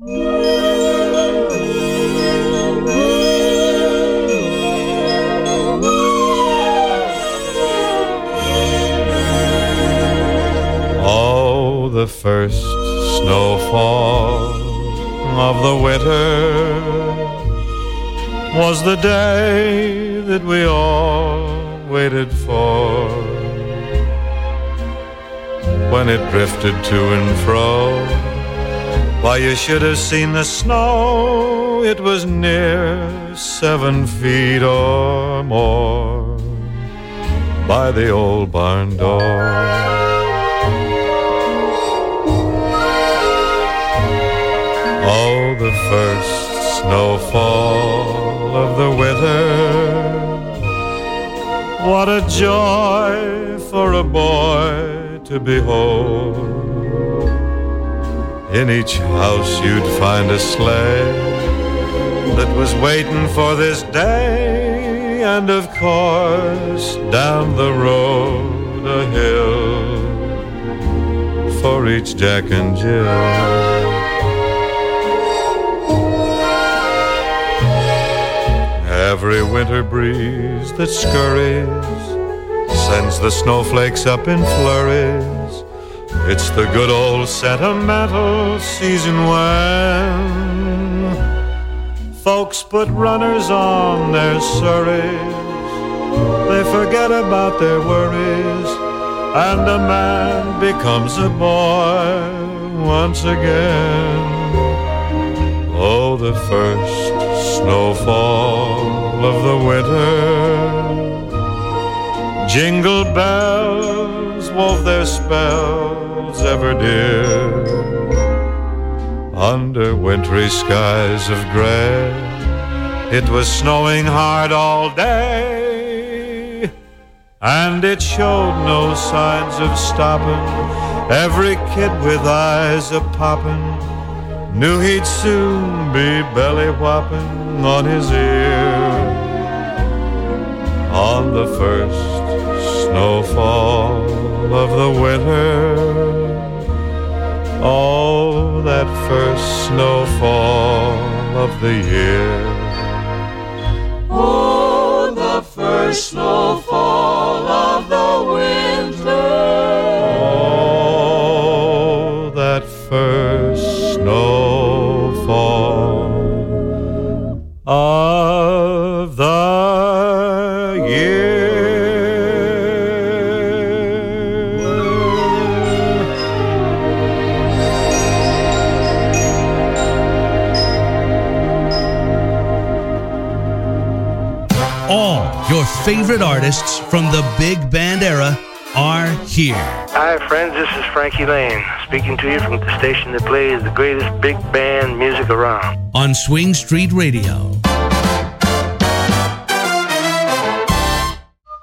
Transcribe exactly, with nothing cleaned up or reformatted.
Oh, the first snowfall of the winter was the day that we all waited for, when it drifted to and fro. Why, you should have seen the snow. It was near seven feet or more by the old barn door. Oh, the first snowfall of the winter, what a joy for a boy to behold. In each house you'd find a sleigh that was waiting for this day, and of course down the road a hill for each Jack and Jill. Every winter breeze that scurries sends the snowflakes up in flurries. It's the good old sentimental season when folks put runners on their surreys. They forget about their worries, and a man becomes a boy once again. Oh, the first snowfall of the winter, jingle bells wove their spells ever dear. Under wintry skies of gray, it was snowing hard all day, and it showed no signs of stopping. Every kid with eyes a-poppin' knew he'd soon be belly-whopping on his ear. On the first snowfall of the winter, oh, that first snowfall of the year. Oh, the first snowfall of the winter. Oh, that first snowfall of the year. All your favorite artists from the big band era are here. Hi, friends. This is Frankie Lane, speaking to you from the station that plays the greatest big band music around. On Swing Street Radio.